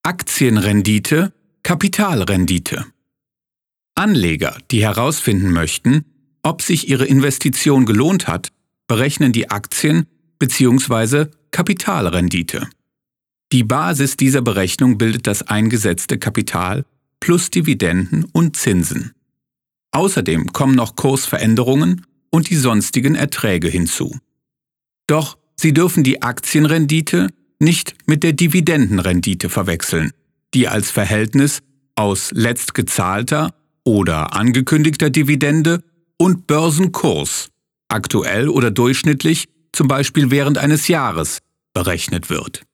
Aktienrendite, Kapitalrendite. Anleger, die herausfinden möchten, ob sich ihre Investition gelohnt hat, berechnen die Aktien- bzw. Kapitalrendite. Die Basis dieser Berechnung bildet das eingesetzte Kapital plus Dividenden und Zinsen. Außerdem kommen noch Kursveränderungen und die sonstigen Erträge hinzu. Doch Sie dürfen die Aktienrendite nicht mit der Dividendenrendite verwechseln, die als Verhältnis aus letzt gezahlter oder angekündigter Dividende und Börsenkurs, aktuell oder durchschnittlich, zum Beispiel während eines Jahres, berechnet wird.